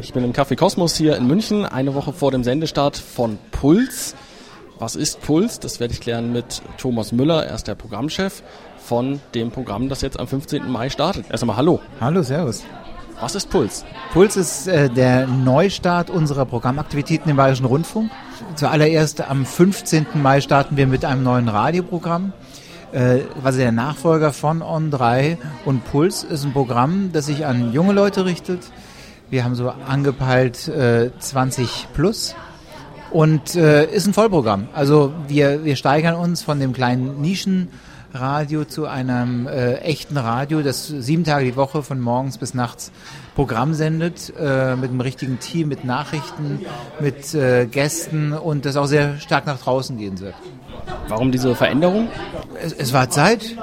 Ich bin im Café Kosmos hier in München, eine Woche vor dem Sendestart von Puls. Was ist Puls? Das werde ich klären mit Thomas Müller. Er ist der Programmchef von dem Programm, das jetzt am 15. Mai startet. Erst einmal hallo. Hallo, servus. Was ist Puls? Puls ist der Neustart unserer Programmaktivitäten im Bayerischen Rundfunk. Zuallererst am 15. Mai starten wir mit einem neuen Radioprogramm. Quasi der Nachfolger von On3. Und Puls ist ein Programm, das sich an junge Leute richtet. Wir haben so angepeilt 20 plus und ist ein Vollprogramm. Also wir steigern uns von dem kleinen Nischenradio zu einem echten Radio, das 7 Tage die Woche von morgens bis nachts Programm sendet, mit einem richtigen Team, mit Nachrichten, mit Gästen und das auch sehr stark nach draußen gehen wird. Warum diese Veränderung? Es war Zeit.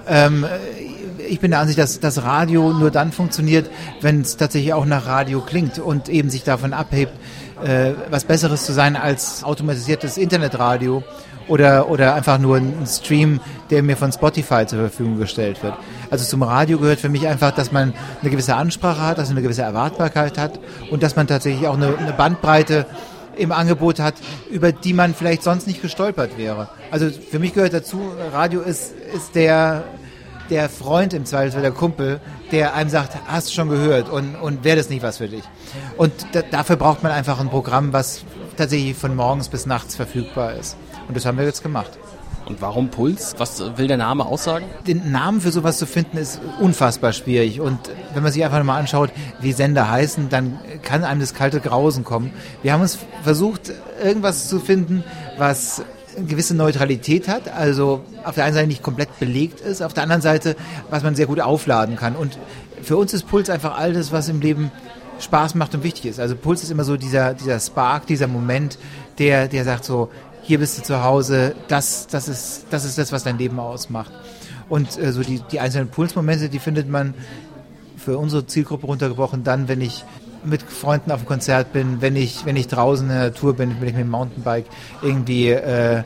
Ich bin der Ansicht, dass das Radio nur dann funktioniert, wenn es tatsächlich auch nach Radio klingt und eben sich davon abhebt, was Besseres zu sein als automatisiertes Internetradio oder einfach nur ein Stream, der mir von Spotify zur Verfügung gestellt wird. Also zum Radio gehört für mich einfach, dass man eine gewisse Ansprache hat, dass man eine gewisse Erwartbarkeit hat und dass man tatsächlich auch eine Bandbreite im Angebot hat, über die man vielleicht sonst nicht gestolpert wäre. Also für mich gehört dazu, Radio ist der Freund im Zweifelsfall, der Kumpel, der einem sagt, hast du schon gehört und wäre das nicht was für dich. Und dafür braucht man einfach ein Programm, was tatsächlich von morgens bis nachts verfügbar ist. Und das haben wir jetzt gemacht. Und warum Puls? Was will der Name aussagen? Den Namen für sowas zu finden ist unfassbar schwierig. Und wenn man sich einfach mal anschaut, wie Sender heißen, dann kann einem das kalte Grausen kommen. Wir haben uns versucht, irgendwas zu finden, was eine gewisse Neutralität hat, also auf der einen Seite nicht komplett belegt ist, auf der anderen Seite, was man sehr gut aufladen kann. Und für uns ist Puls einfach all das, was im Leben Spaß macht und wichtig ist. Also Puls ist immer so dieser Spark, dieser Moment, der sagt so, hier bist du zu Hause, das ist das, was dein Leben ausmacht. Und so die einzelnen Pulsmomente, die findet man für unsere Zielgruppe runtergebrochen dann, wenn ich mit Freunden auf dem Konzert bin, wenn ich draußen in der Natur bin, wenn ich mit dem Mountainbike irgendwie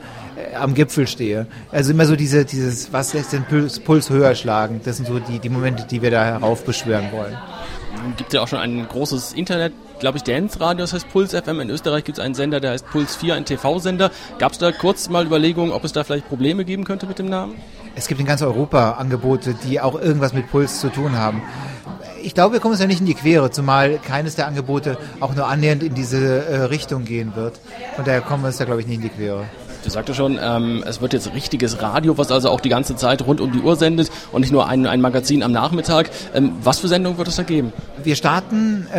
am Gipfel stehe. Also immer so dieses, was lässt den Puls höher schlagen, das sind so die Momente, die wir da heraufbeschwören wollen. Es gibt ja auch schon ein großes Internet, glaube ich, Dance-Radio, das heißt Puls FM. In Österreich gibt es einen Sender, der heißt Puls 4, ein TV-Sender. Gab es da kurz mal Überlegungen, ob es da vielleicht Probleme geben könnte mit dem Namen? Es gibt in ganz Europa Angebote, die auch irgendwas mit Puls zu tun haben. Ich glaube, wir kommen uns ja nicht in die Quere, zumal keines der Angebote auch nur annähernd in diese Richtung gehen wird. Von daher kommen wir uns da, glaube ich, nicht in die Quere. Du sagte schon, es wird jetzt richtiges Radio, was also auch die ganze Zeit rund um die Uhr sendet und nicht nur ein Magazin am Nachmittag. Was für Sendungen wird es da geben? Wir starten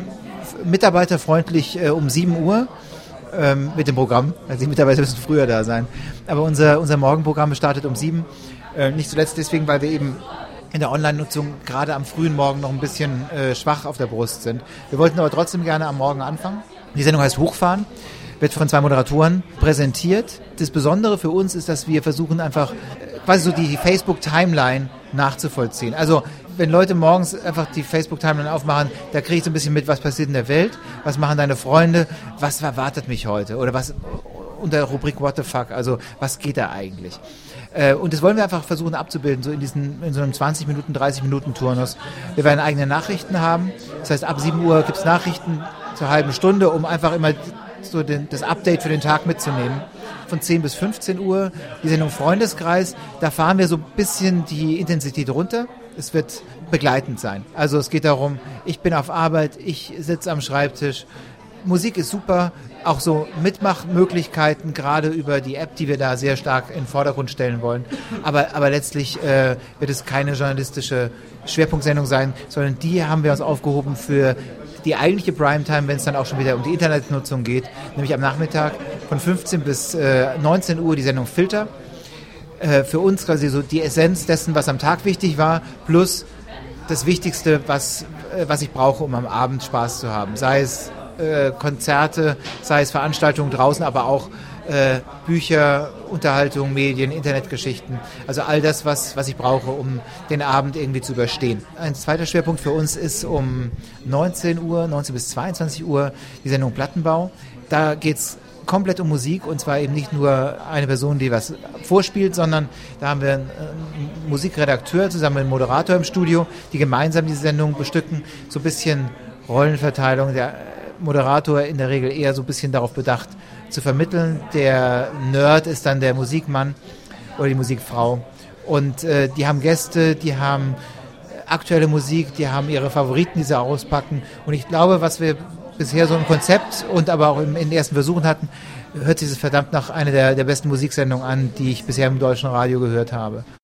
mitarbeiterfreundlich um 7 Uhr mit dem Programm. Also die Mitarbeiter müssen früher da sein. Aber unser Morgenprogramm startet um 7. Nicht zuletzt deswegen, weil wir eben in der Online-Nutzung gerade am frühen Morgen noch ein bisschen schwach auf der Brust sind. Wir wollten aber trotzdem gerne am Morgen anfangen. Die Sendung heißt Hochfahren, wird von 2 Moderatoren präsentiert. Das Besondere für uns ist, dass wir versuchen einfach quasi so die Facebook-Timeline nachzuvollziehen. Also wenn Leute morgens einfach die Facebook-Timeline aufmachen, da kriege ich so ein bisschen mit, was passiert in der Welt, was machen deine Freunde, was erwartet mich heute oder was unter der Rubrik What the fuck, also was geht da eigentlich? Und das wollen wir einfach versuchen abzubilden, so in so einem 20 Minuten, 30 Minuten Turnus. Wir werden eigene Nachrichten haben, das heißt ab 7 Uhr gibt es Nachrichten zur halben Stunde, um einfach immer so das Update für den Tag mitzunehmen. Von 10 bis 15 Uhr die Sendung Freundeskreis, da fahren wir so ein bisschen die Intensität runter. Es wird begleitend sein. Also es geht darum, ich bin auf Arbeit, ich sitze am Schreibtisch. Musik ist super, auch so Mitmachmöglichkeiten, gerade über die App, die wir da sehr stark in den Vordergrund stellen wollen. Aber letztlich wird es keine journalistische Schwerpunktsendung sein, sondern die haben wir uns aufgehoben für die eigentliche Primetime, wenn es dann auch schon wieder um die Internetnutzung geht, nämlich am Nachmittag von 15 bis 19 Uhr die Sendung Filter. Für uns quasi so die Essenz dessen, was am Tag wichtig war, plus das Wichtigste, was ich brauche, um am Abend Spaß zu haben. Sei es Konzerte, sei es Veranstaltungen draußen, aber auch Bücher, Unterhaltung, Medien, Internetgeschichten. Also all das, was ich brauche, um den Abend irgendwie zu überstehen. Ein zweiter Schwerpunkt für uns ist um 19 bis 22 Uhr die Sendung Plattenbau. Da geht's komplett um Musik und zwar eben nicht nur eine Person, die was vorspielt, sondern da haben wir einen Musikredakteur zusammen mit einem Moderator im Studio, die gemeinsam diese Sendung bestücken, so ein bisschen Rollenverteilung. Der Moderator in der Regel eher so ein bisschen darauf bedacht, zu vermitteln. Der Nerd ist dann der Musikmann oder die Musikfrau. Und die haben Gäste, die haben aktuelle Musik, die haben ihre Favoriten, die sie auspacken. Und ich glaube, was wir bisher so im Konzept und aber auch in den ersten Versuchen hatten, hört sich das verdammt nach einer der besten Musiksendungen an, die ich bisher im deutschen Radio gehört habe.